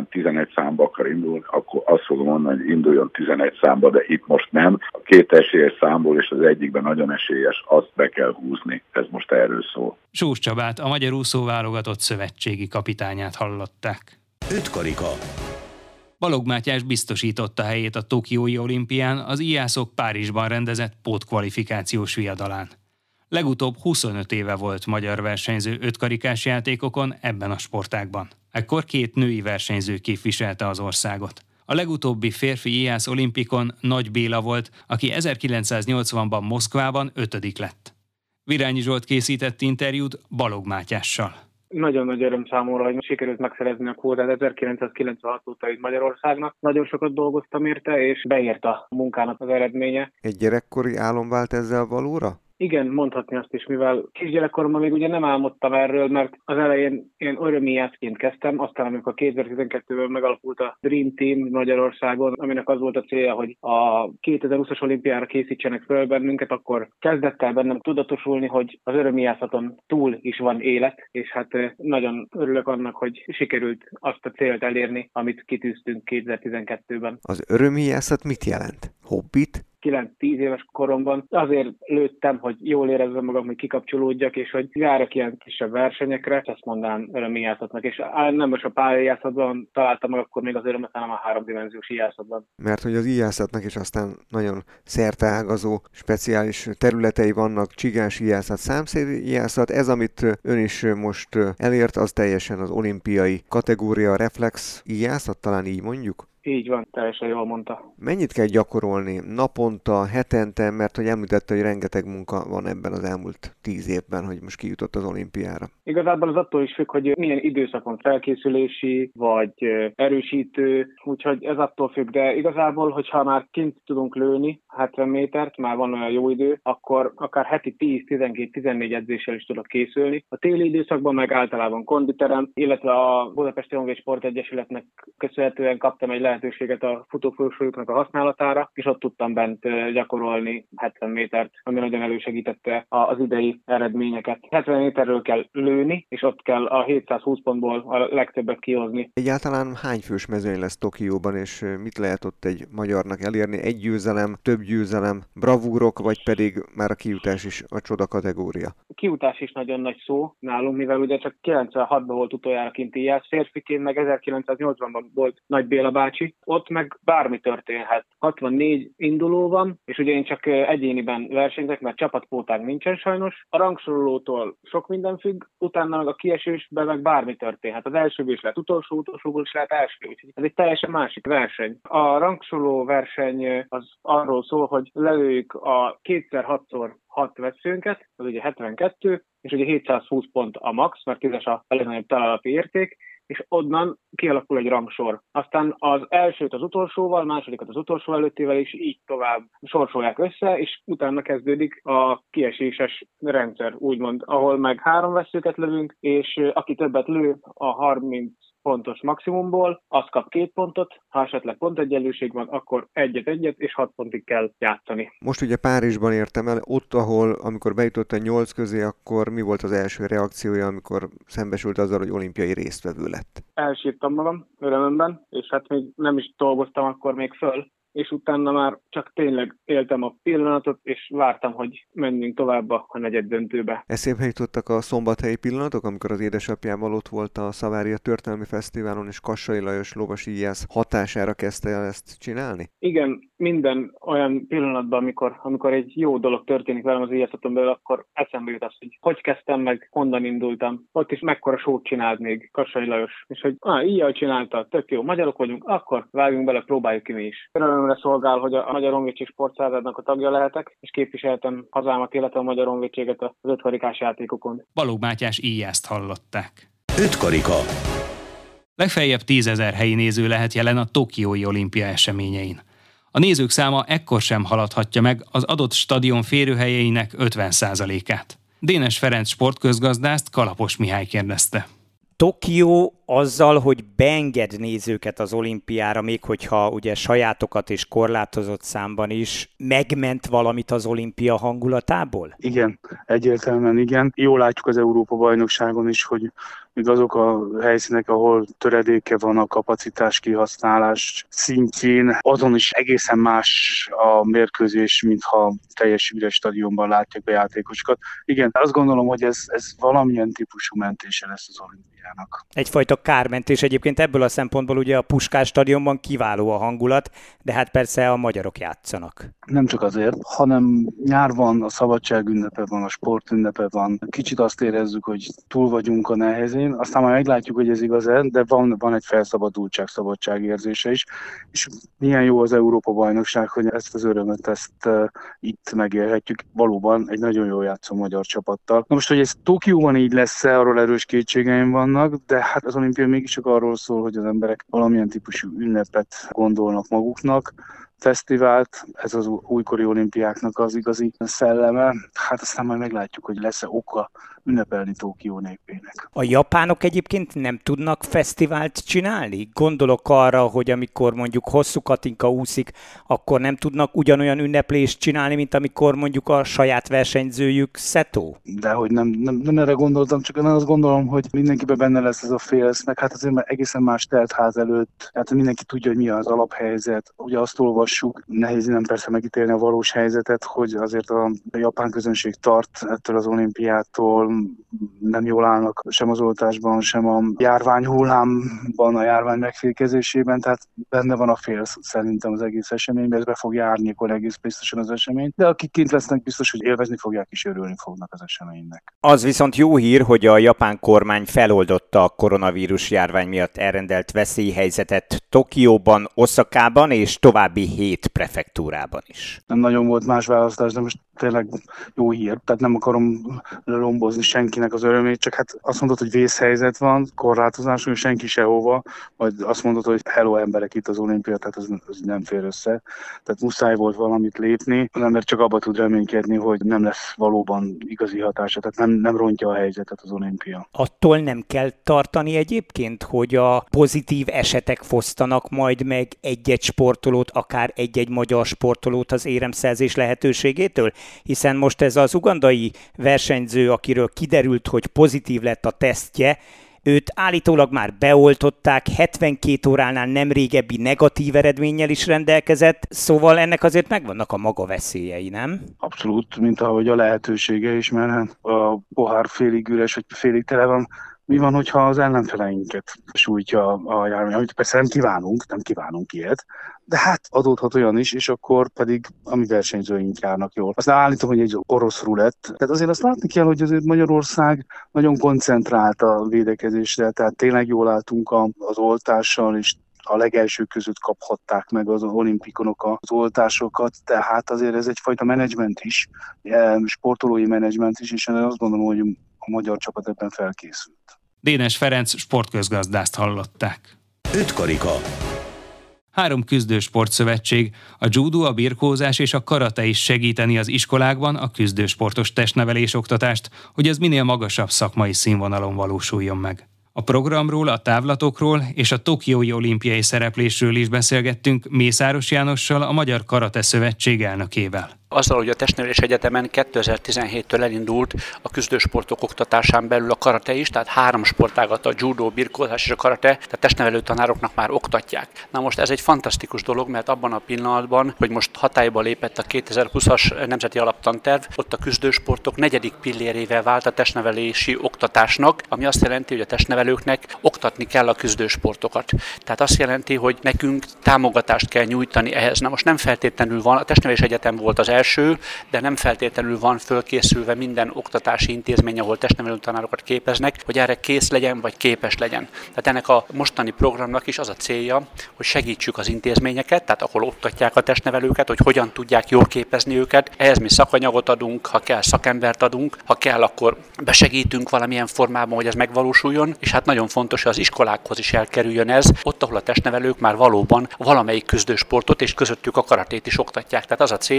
[SPEAKER 7] nyilván tizenegy számba akar indulni, akkor azt fogom mondani, hogy induljon tizenegy számba, de itt most nem. A két esélyes számból és az egyikben nagyon esélyes, azt be kell húzni. Ez most erről szól.
[SPEAKER 1] Sós Csabát, a magyar úszóválogatott szövetségi kapitányát hallották.
[SPEAKER 8] Öt karika.
[SPEAKER 1] Balogh Mátyás biztosította helyét a Tokiói olimpián az ijászok Párizsban rendezett pótkvalifikációs viadalán. Legutóbb huszonöt éve volt magyar versenyző ötkarikás játékokon ebben a sportágban. Ekkor két női versenyző képviselte az országot. A legutóbbi férfi ijász olimpikon Nagy Béla volt, aki ezerkilencszáznyolcvanban Moszkvában ötödik lett. Virányi Zsolt készített interjút Balogh Mátyással.
[SPEAKER 9] Nagyon nagy öröm számomra, hogy sikerült megszerezni a kvótát ezerkilencszázkilencvenhat óta itt Magyarországnak. Nagyon sokat dolgoztam érte, és beért a munkának az eredménye.
[SPEAKER 10] Egy gyerekkori álom vált ezzel valóra?
[SPEAKER 9] Igen, mondhatni azt is, mivel kisgyerekkoromban még ugye nem álmodtam erről, mert az elején én örömijászként kezdtem, aztán amikor kétezer-tizenkettőben megalakult a Dream Team Magyarországon, aminek az volt a célja, hogy a kétezer-húszas olimpiára készítsenek föl bennünket, akkor kezdett el bennem tudatosulni, hogy az örömijászaton túl is van élet, és hát nagyon örülök annak, hogy sikerült azt a célt elérni, amit kitűztünk kétezer-tizenkettőben.
[SPEAKER 10] Az örömijászat mit jelent? Hobbit?
[SPEAKER 9] kilenc-tíz éves koromban azért lőttem, hogy jól érezzem magam, hogy kikapcsolódjak, és hogy járok ilyen kisebb versenyekre, ezt mondám örömijászatnak. És nem most a pályajászatban találtam meg akkor még az örömet, hanem a háromdimenziós ijászatban.
[SPEAKER 10] Mert hogy az ijászatnak is aztán nagyon szerteágazó, speciális területei vannak, csigás ijászat, számszéli ijászat. Ez, amit ön is most elért, az teljesen az olimpiai kategória, reflex ijászat, talán így mondjuk?
[SPEAKER 9] Így van, teljesen jól mondta.
[SPEAKER 10] Mennyit kell gyakorolni? Naponta, hetente, mert hogy említette, hogy rengeteg munka van ebben az elmúlt tíz évben, hogy most kijutott az olimpiára. Igazából az attól is függ, hogy milyen időszakon felkészülési, vagy erősítő, úgyhogy ez attól függ, de igazából, hogyha már kint tudunk lőni hetven métert, már van olyan jó idő, akkor akár heti tíz, tizenkét, tizennégy edzéssel is tudok készülni. A téli időszakban meg általában konditerem, illetve a Budapesti Honvéd Sportegyesületnek köszönhetően kaptam egy lehetőséget a futófolyosójuknak a használatára, és ott tudtam bent gyakorolni hetven métert, ami nagyon elősegítette az idei eredményeket. hetven méterről kell lőni, és ott kell a hétszázhúsz pontból a legtöbbet kihozni. Egyáltalán hány fős mezőny lesz Tokióban, és mit lehet ott egy magyarnak elérni? Egy győzelem, több győzelem, bravúrok, vagy pedig már a kijutás is a csoda kategória? A kijutás is nagyon nagy szó nálunk, mivel ugye csak kilencvenhatban volt utoljára kint ijász, férfiként meg ezerkilencszáznyolcvanban volt Nagy Béla bácsi, ott meg bármi történhet. hatvannégy induló van, és ugye én csak egyéniben versenyzek, mert csapatpótánk nincsen sajnos. A rangsorolótól sok minden függ, utána meg a kiesésben meg bármi történhet. Az elsőből is lehet utolsó, utolsóból is lehet első. Ez egy teljesen másik verseny. A rangsoroló verseny az arról szól, hogy lelőjük a kétszer hatszor hat veszőnket, az ugye hetvenkettő, és ugye hétszázhúsz pont a max, mert tízes a legnagyobb találati érték, és onnan kialakul egy rangsor. Aztán az elsőt az utolsóval, másodikat az utolsó előttével, és így tovább sorsolják össze, és utána kezdődik a kieséses rendszer, úgymond, ahol meg három veszőket lövünk, és aki többet lő a harminc pontos maximumból, az kap két pontot, ha esetleg pontegyenlőség van, akkor egyet-egyet, és hat pontig kell játszani. Most ugye Párizsban értem el, ott, ahol amikor bejutott a nyolc közé, akkor mi volt az első reakciója, amikor szembesült azzal, hogy olimpiai résztvevő lett? Elsírtam magam örömömben, és hát még nem is dolgoztam akkor még föl, és utána már csak tényleg éltem a pillanatot, és vártam, hogy menjünk tovább a negyed döntőbe. Eszébe jutottak a szombathelyi pillanatok, amikor az édesapjával ott volt a Szavária Történelmi Fesztiválon, és Kassai Lajos lovasíjász hatására kezdte el ezt csinálni? Igen, minden olyan pillanatban, amikor, amikor egy jó dolog történik velem az íjászaton belül, akkor eszembe jut az, hogy hogy kezdtem meg, honnan indultam. Ott is mekkora sót csinált még Kassai Lajos. És hogy ah, így csinálta, tök jó, magyarok vagyunk, akkor vágjunk bele, próbáljuk ki mi is. Örömömre szolgál, hogy a Magyar Honvédség Sportszázadnak a tagja lehetek, és képviseltem hazámat, illetve a Magyar Honvédséget az ötkarikás játékokon.
[SPEAKER 1] Balogh Mátyás íjást hallották.
[SPEAKER 8] Ötkarika.
[SPEAKER 1] Legfeljebb tízezer helyi néző lehet jelen a Tokiói olimpia eseményein. A nézők száma ekkor sem haladhatja meg az adott stadion férőhelyeinek ötven százalékát. Dénes Ferenc sportközgazdászt Kalapos Mihály kérdezte.
[SPEAKER 11] Tokió
[SPEAKER 8] azzal, hogy beenged nézőket az olimpiára, még hogyha ugye sajátokat és korlátozott számban is, megment valamit az olimpia hangulatából?
[SPEAKER 11] Igen, egyértelműen igen. Jól látjuk az Európa-bajnokságon is, hogy még azok a helyszínek, ahol töredéke van a kapacitás kihasználás szintjén, azon is egészen más a mérkőzés, mintha teljes üres stadionban látják a játékosokat. Igen, azt gondolom, hogy ez, ez valamilyen típusú mentése lesz az olimpiának.
[SPEAKER 8] Egyfajta kármentés. Egyébként ebből a szempontból ugye a Puskás stadionban kiváló a hangulat, de hát persze a magyarok játszanak.
[SPEAKER 11] Nem csak azért, hanem nyár van, a szabadság ünnepe van, a sport ünnepe van. Kicsit azt érezzük, hogy túl vagyunk a nehezén, aztán már meglátjuk, hogy ez igaz-e, de van, van egy felszabadultság, szabadság érzése is, és milyen jó az Európa-bajnokság, hogy ezt az örömet, ezt uh, itt megélhetjük. Valóban egy nagyon jól játszó magyar csapattal. Na most, hogy ez Tokióban így lesz-e, arról erős kétségeim vannak, de hát az olimpia mégiscsak arról szól, hogy az emberek valamilyen típusú ünnepet gondolnak maguknak, fesztivált, ez az újkori olimpiáknak az igazi szelleme. Hát aztán majd meglátjuk, hogy lesz-e oka ünnepelni Tokió népének.
[SPEAKER 8] A japánok egyébként nem tudnak fesztivált csinálni? Gondolok arra, hogy amikor mondjuk hosszú Katinka úszik, akkor nem tudnak ugyanolyan ünneplést csinálni, mint amikor mondjuk a saját versenyzőjük Seto?
[SPEAKER 11] Dehogy nem, nem, nem erre gondoltam, csak én azt gondolom, hogy mindenkiben benne lesz ez a félsz, meg hát azért már egészen más teltház előtt, hát mindenki tudja, hogy mi az alaphelyzet. Ugye azt olvassuk, nehéz nem persze megítélni a valós helyzetet, hogy azért a japán közönség tart ettől az olimpiától, nem jól állnak sem az oltásban, sem a járványhullámban, a járvány megfékezésében, tehát benne van a félsz szerintem az egész eseményben, ez be fog árnyékolni egész biztosan az eseményt, de akik kint lesznek, biztos, hogy élvezni fogják és örülni fognak az eseménynek.
[SPEAKER 8] Az viszont jó hír, hogy a japán kormány feloldotta a koronavírus járvány miatt elrendelt veszélyhelyzetet Tokióban, Oszakában és további hét prefektúrában is.
[SPEAKER 11] Nem nagyon volt más választás, de most tényleg jó hír, tehát nem akarom lombozni senkinek az örömét, csak hát azt mondod, hogy vészhelyzet van, korlátozás, hogy senki sehova, vagy azt mondod, hogy hello emberek itt az olimpia, tehát ez, ez nem fér össze. Tehát muszáj volt valamit lépni, az ember csak abba tud reménykedni, hogy nem lesz valóban igazi hatása, tehát nem, nem rontja a helyzetet az olimpia.
[SPEAKER 8] Attól nem kell tartani egyébként, hogy a pozitív esetek fosztanak majd meg egy-egy sportolót, akár egy-egy magyar sportolót az éremszerzés lehetőségétől? Hiszen most ez az ugandai versenyző, akiről kiderült, hogy pozitív lett a tesztje, őt állítólag már beoltották, hetvenkét óránál nem régebbi negatív eredménnyel is rendelkezett, szóval ennek azért megvannak a maga veszélyei, nem?
[SPEAKER 11] Abszolút, mint ahogy a lehetősége is, mert a pohár félig üres, vagy félig tele van. Mi van, hogyha az ellenfeleinket sújtja a járvány, amit persze nem kívánunk, nem kívánunk ilyet, de hát adódhat olyan is, és akkor pedig a mi versenyzőink járnak jól. Aztán állítom, hogy egy orosz rulett. Tehát azért azt látni kell, hogy azért Magyarország nagyon koncentrált a védekezésre, tehát tényleg jól álltunk az oltással, és a legelsők között kaphatták meg az olimpikonok az oltásokat, tehát azért ez egyfajta menedzsment is, sportolói menedzsment is, és én azt gondolom, hogy a magyar csapat ebben felkészült.
[SPEAKER 1] Dénes Ferenc sportközgazdászt hallották.
[SPEAKER 12] Ötkarika.
[SPEAKER 1] Három küzdő sportszövetség, a judo, a birkózás és a karate is segíteni az iskolákban a küzdősportos testnevelés oktatást, hogy ez minél magasabb szakmai színvonalon valósuljon meg. A programról, a távlatokról és a tokiói olimpiai szereplésről is beszélgettünk Mészáros Jánossal, a Magyar Karate Szövetség elnökével.
[SPEAKER 13] Azzal, hogy a Testnevelés Egyetemen kétezer-tizenhéttől elindult a küzdősportok oktatásán belül a karate is, tehát három sportágat, a judo, birkózás és a karate, tehát testnevelő tanároknak már oktatják. Na most ez egy fantasztikus dolog, mert abban a pillanatban, hogy most hatályba lépett a kétezer-húszas nemzeti alaptanterv, ott a küzdősportok negyedik pillérével vált a testnevelési oktatásnak, ami azt jelenti, hogy a testnevelőknek oktatni kell a küzdősportokat. Tehát azt jelenti, hogy nekünk támogatást kell nyújtani ehhez. Na most nem feltétlenül van, a Testnevelés Egyetem volt az első, de nem feltétlenül van fölkészülve minden oktatási intézmény, ahol testnevelő tanárokat képeznek, hogy erre kész legyen, vagy képes legyen. Tehát ennek a mostani programnak is az a célja, hogy segítsük az intézményeket, tehát ahol oktatják a testnevelőket, hogy hogyan tudják jól képezni őket. Ehhez mi szakanyagot adunk, ha kell szakembert adunk, ha kell, akkor besegítünk valamilyen formában, hogy ez megvalósuljon, és hát nagyon fontos, hogy az iskolákhoz is elkerüljön ez, ott, ahol a testnevelők már valóban valamelyik küzdősportot és közöttük a karatét is oktatják. Tehát az a célunk,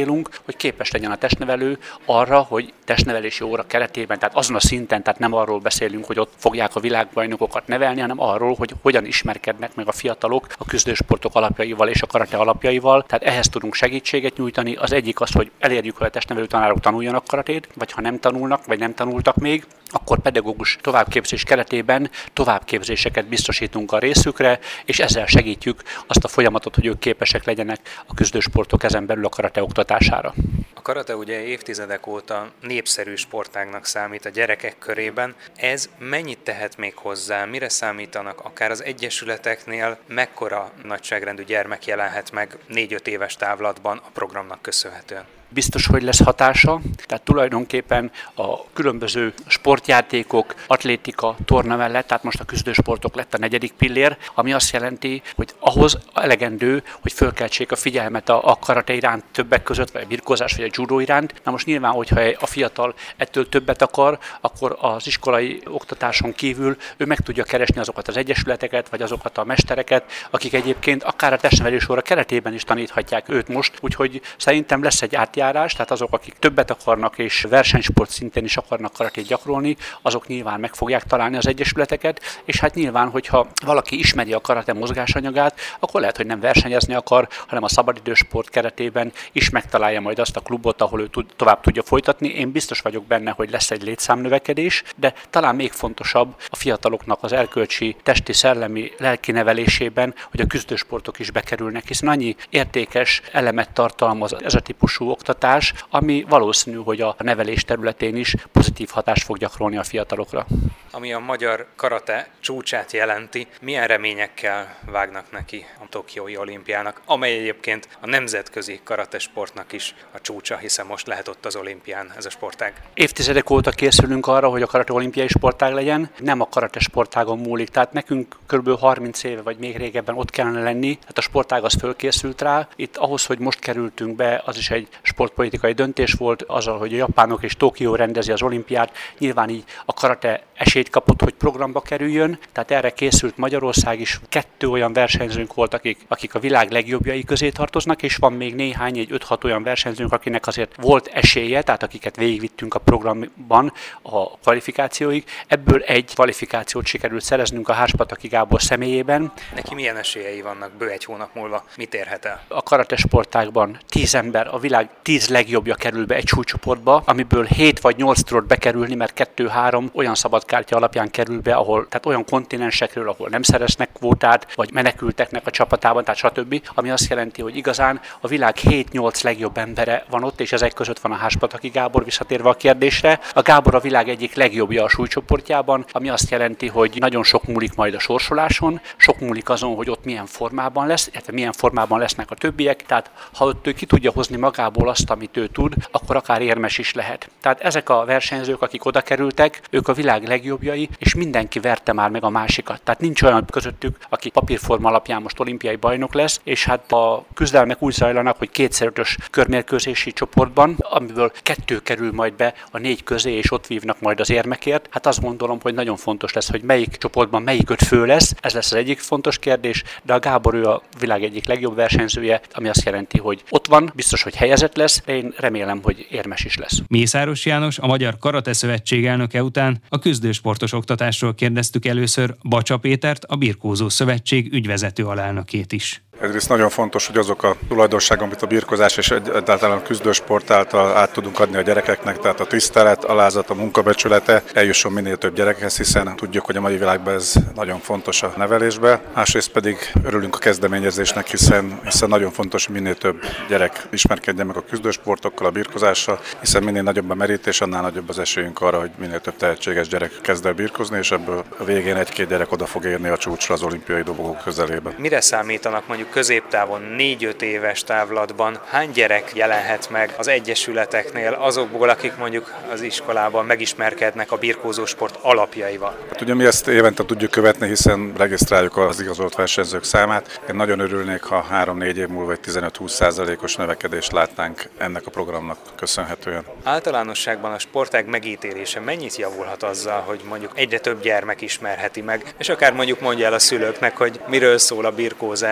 [SPEAKER 13] hogy képes legyen a testnevelő arra, hogy testnevelési óra keretében, tehát azon a szinten, tehát nem arról beszélünk, hogy ott fogják a világbajnokokat nevelni, hanem arról, hogy hogyan ismerkednek meg a fiatalok a küzdősportok alapjaival és a karate alapjaival. Tehát ehhez tudunk segítséget nyújtani. Az egyik az, hogy elérjük, hogy a testnevelő tanárok tanuljanak karatét, vagy ha nem tanulnak, vagy nem tanultak még, akkor pedagógus továbbképzés keretében továbbképzéseket biztosítunk a részükre, és ezzel segítjük azt a folyamatot, hogy ők képesek legyenek a küzdősportok ezen belül a karate oktatására.
[SPEAKER 3] A karate ugye évtizedek óta népszerű sportágnak számít a gyerekek körében. Ez mennyit tehet még hozzá? Mire számítanak akár az egyesületeknél? Mekkora nagyságrendű gyermek jelenhet meg négy-öt éves távlatban a programnak köszönhetően?
[SPEAKER 13] Biztos, hogy lesz hatása, tehát tulajdonképpen a különböző sportjátékok, atlétika, torna mellett, tehát most a küzdősportok lett a negyedik pillér, ami azt jelenti, hogy ahhoz elegendő, hogy fölkeltsék a figyelmet a, a karate iránt többek között, vagy a birkózás, vagy a judó iránt. Na most nyilván, hogyha a fiatal ettől többet akar, akkor az iskolai oktatáson kívül ő meg tudja keresni azokat az egyesületeket, vagy azokat a mestereket, akik egyébként akár a testnevelés óra keretében is taníthatják őt most, úgyhogy szerintem lesz egy át járás, tehát azok, akik többet akarnak és versenysport szinten is akarnak karatét gyakorolni, azok nyilván meg fogják találni az egyesületeket, és hát nyilván, hogyha valaki ismeri a karate mozgásanyagát, akkor lehet, hogy nem versenyezni akar, hanem a szabadidősport keretében is megtalálja majd azt a klubot, ahol ő tud, tovább tudja folytatni. Én biztos vagyok benne, hogy lesz egy létszámnövekedés, de talán még fontosabb a fiataloknak az erkölcsi, testi, szellemi, lelki nevelésében, hogy a küzdősportok is bekerülnek, hiszen annyi értékes elemet tartalmaz ez a típusú oktatás, ami valószínű, hogy a nevelés területén is pozitív hatást fog gyakorolni a fiatalokra.
[SPEAKER 3] Ami a magyar karate csúcsát jelenti, milyen reményekkel vágnak neki a Tokiói olimpiának, amely egyébként a nemzetközi karatesportnak is a csúcsa, hiszen most lehet ott az olimpián ez a sportág.
[SPEAKER 13] Évtizedek óta készülünk arra, hogy a karate olimpiai sportág legyen, nem a karate sportágon múlik, tehát nekünk kb. harminc éve vagy még régebben ott kellene lenni, tehát a sportág az fölkészült rá. Itt ahhoz, hogy most kerültünk be, az is egy sportpolitikai döntés volt, azzal, hogy a japánok és Tokió rendezi az olimpiát, nyilván így a karate esélyt kapott, hogy programba kerüljön, tehát erre készült Magyarország is. Kettő olyan versenyzőnk volt, akik, akik a világ legjobbjai közé tartoznak, és van még néhány, egy öt-hat olyan versenyzőnk, akinek azért volt esélye, tehát akiket végigvittünk a programban a kvalifikációig. Ebből egy kvalifikációt sikerült szereznünk a Háspataki Gábor személyében.
[SPEAKER 3] Neki milyen esélyei vannak bő egy hónap múlva? Mit érhet el?
[SPEAKER 13] A karate sportágban tíz ember, a világ tíz legjobbja kerül be egy súlycsoportba, amiből hét vagy nyolc tudott bekerülni, mert kettő-három olyan szabadkártya alapján kerül be, ahol, tehát olyan kontinensekről, ahol nem szereznek kvótát, vagy menekülteknek a csapatában, tehát stb. Ami azt jelenti, hogy igazán a világ hét-nyolc legjobb embere van ott, és ezek között van a Háspataki Gábor, visszatérve a kérdésre. A Gábor a világ egyik legjobbja a súlycsoportjában, ami azt jelenti, hogy nagyon sok múlik majd a sorsoláson, sok múlik azon, hogy ott milyen formában lesz, illetve milyen formában lesznek a többiek, tehát ha ott ő ki tudja hozni magából azt, amit ő tud, akkor akár érmes is lehet. Tehát ezek a versenyzők, akik oda kerültek, ők a világ legjobbjai, és mindenki verte már meg a másikat. Tehát nincs olyan közöttük, aki papírforma alapján most olimpiai bajnok lesz, és hát a küzdelmek úgy zajlanak, hogy kétszerötös körmérkőzési csoportban, amiből kettő kerül majd be a négy közé, és ott vívnak majd az érmekért. Hát azt gondolom, hogy nagyon fontos lesz, hogy melyik csoportban melyik öt fő lesz. Ez lesz az egyik fontos kérdés, de a Gábor ő a világ egyik legjobb versenyzője, ami azt jelenti, hogy ott van, biztos, hogy helyezett lesz, de én remélem, hogy érmes is lesz.
[SPEAKER 1] Mészáros János, a Magyar Karate Szövetség elnöke után a küzdősportos oktatásról kérdeztük először Bacsa Pétert, a Birkózó Szövetség ügyvezető alelnökét is.
[SPEAKER 12] Egyrészt nagyon fontos, hogy azok a tulajdonságok, amit a birkozás és egyáltalán a küzdősport által át tudunk adni a gyerekeknek, tehát a tisztelet, alázat, a munkabecsülete eljusson minél több gyerekhez, hiszen tudjuk, hogy a mai világban ez nagyon fontos a nevelésben. Másrészt pedig örülünk a kezdeményezésnek, hiszen, hiszen nagyon fontos, hogy minél több gyerek ismerkedjen meg a küzdősportokkal, a birkozással, hiszen minél nagyobb a merítés, annál nagyobb az esélyünk arra, hogy minél több tehetséges gyerek kezd el birkozni, és ebből a végén egy-két gyerek oda fog érni a csúcsra az olimpiai dobogók közelében.
[SPEAKER 3] Mire számítanak mondjuk középtávon, négy-öt éves távlatban? Hány gyerek jelenhet meg az egyesületeknél azokból, akik mondjuk az iskolában megismerkednek a birkózósport alapjaival?
[SPEAKER 12] Hát ugye mi ezt évente tudjuk követni, hiszen regisztráljuk az igazolt versenyzők számát. Én nagyon örülnék, ha három-négy év múlva egy tizenöt-húsz százalékos növekedést látnánk ennek a programnak köszönhetően.
[SPEAKER 3] Általánosságban a sportág megítélése mennyit javulhat azzal, hogy mondjuk egyre több gyermek ismerheti meg, és akár mondjuk mondja el a szülőknek, hogy miről szól a birkózás?
[SPEAKER 12] Ez is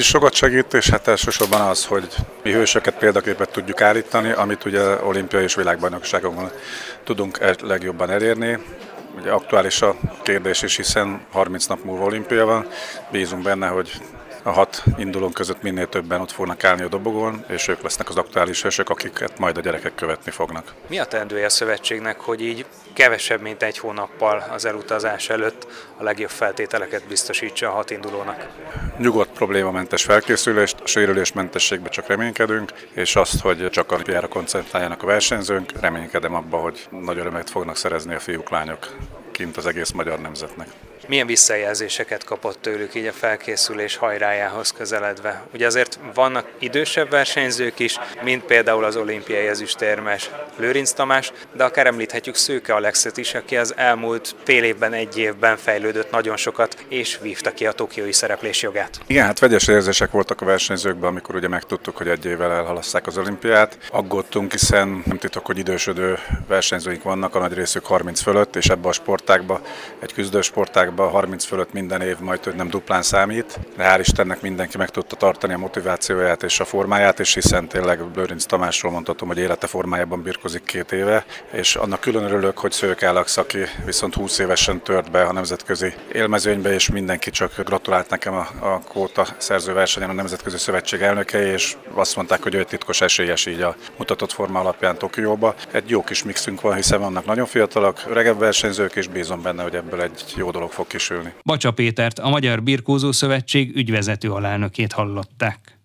[SPEAKER 12] is sokat segít, és hát elsősorban az, hogy mi hősöket, példaképet tudjuk állítani, amit ugye olimpiai és világbajnokságokon tudunk legjobban elérni. Ugye aktuális a kérdés is, hiszen harminc nap múlva olimpia van, bízunk benne, hogy a hat indulónk között minél többen ott fognak állni a dobogón, és ők lesznek az aktuális hősök, akiket majd a gyerekek követni fognak.
[SPEAKER 3] Mi a teendője a szövetségnek, hogy így kevesebb, mint egy hónappal az elutazás előtt a legjobb feltételeket biztosítsa a hat indulónak?
[SPEAKER 12] Nyugodt, problémamentes felkészülést, a sérülésmentességbe csak reménykedünk, és azt, hogy csak a olimpiára koncentráljanak a versenyzőnk, reménykedem abba, hogy nagy örömet fognak szerezni a fiúk, lányok kint az egész magyar nemzetnek.
[SPEAKER 3] Milyen visszajelzéseket kapott tőlük így a felkészülés hajrájához közeledve? Ugye azért vannak idősebb versenyzők is, mint például az olimpiai ezüstérmes Lőrinc Tamás, de akár említhetjük Szőke Alexet is, aki az elmúlt fél évben, egy évben fejlődött nagyon sokat, és vívta ki a tokiói szereplés jogát.
[SPEAKER 12] Igen, hát vegyes érzések voltak a versenyzőkben, amikor ugye megtudtuk, hogy egy évvel elhalasszák az olimpiát. Aggódtunk, hiszen nem titok, hogy idősödő versenyzőink vannak, a nagy részük harminc fölött, és ebbe a sportágba, egy küzdősportágba harminc fölött minden év majd nem duplán számít, de hál' Istennek mindenki meg tudta tartani a motivációját és a formáját, és hiszen tényleg Lőrinc Tamásról mondhatom, hogy élete formájában birkozik két éve, és annak külön örülök, hogy Szőke Alex, aki viszont húsz évesen tört be a nemzetközi élmezőnybe, és mindenki csak gratulált nekem a, a kvóta szerzőversenyen a Nemzetközi Szövetség elnöke, és azt mondták, hogy ő titkos esélyes így a mutatott forma alapján Tokióba. Egy jó kis mixünk van, hiszen vannak nagyon fiatalok, öregebb versenyzők, és bízom benne, hogy ebből egy jó dolog fog kisülni.
[SPEAKER 1] Bacsa Pétert, a Magyar Birkózó Szövetség ügyvezető alelnökét hallották.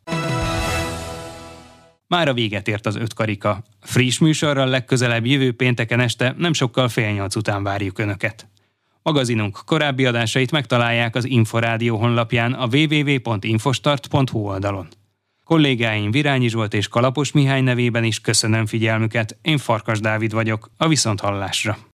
[SPEAKER 1] Mára véget ért az öt karika. Friss műsorral legközelebb jövő pénteken este, nem sokkal fél nyolc után várjuk Önöket. Magazinunk korábbi adásait megtalálják az Inforádió honlapján a double-u double-u double-u pont infostart pont hu oldalon. Kollégáim Virányi Zsolt és Kalapos Mihály nevében is köszönöm figyelmüket, én Farkas Dávid vagyok, a viszonthallásra.